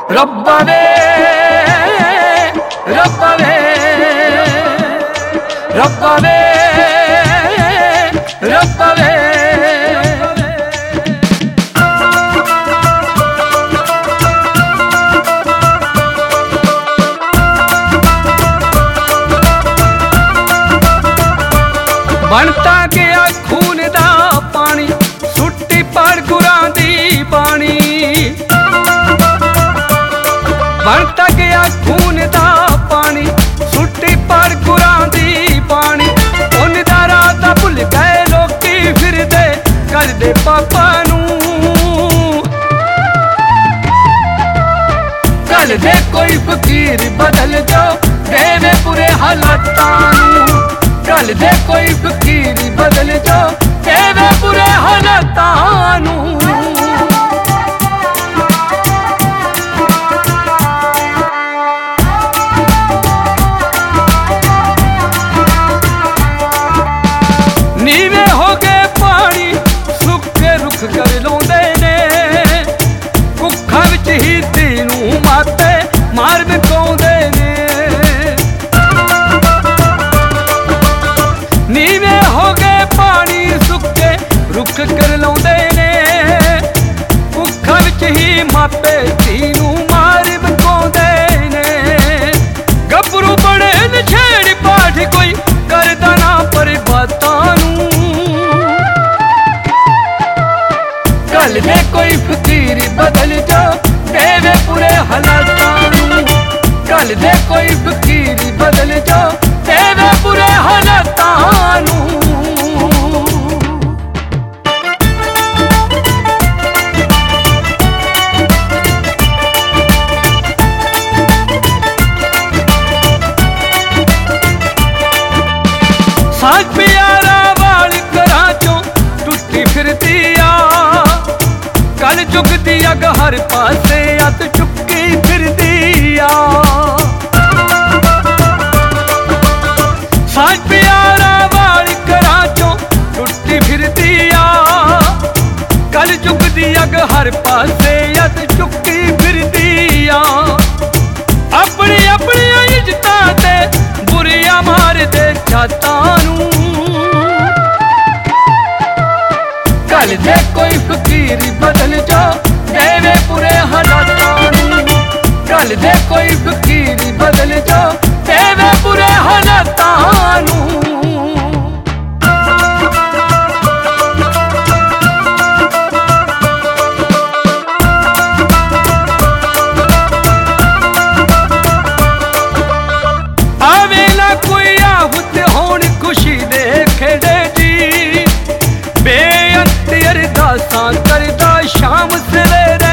रब्बा वे रब्बा वे रब्बा वे रब्बा वे। बनता गया खून दा पानी सुट्टी पड़ गुरां दी बाणी। बनता गया खून दा पानी सुट्टी पड़ गुरां दी बाणी। उन दा राता भुल गए लोकी फिरदे करदे पापा नू। कल दे कोई फकीर बदल जाओ देवे बुरे हालातां नू। कल दे कोई फकीर बदल जाओ तेरे बुरे हालातां नू। नीवे हो गए पानी सुखे रुख कर लौंदे ने। कुखा विच ही तीनू माते मार बिकाउंदे ने। नीवे हो गए पानी सुखे रुख कर लौंदे ने। कुखा विच ही मापे तीनू मार बिकाउंदे ने। गभरू बड़े नछेड़ पाठ कोई करदा ना पर बातां नू। कल दे कोई फकीर बदल जाओ देवे बुरे हालातां नू। कल दे कोई फकीर बदल जाओ देवे बुरे हालातां नू। साज प्यारा वाल घरां चों टुटी फिरदी आ। कल जुग दी अग हर पासे अत चुक्की फिरदी आ। साज प्यारा वाल घरां चों टुटी फिरदी आ। कल जुग दी अग हर पासे अत चुक्की फिरदी आ। अपनी अपनी इज्जतां ते बुरियां मारदे जातां नू। कल दे कोई फकीर बदल जाओ देवे बुरे हालातां नू। कल दे कोई फकीर बदल जाओ देवे बुरे हालातां नू। आवे ना कोई आहूत होण खुशी दे खेड़े जी। बेअंत अरदासां करदा शाम सवेरे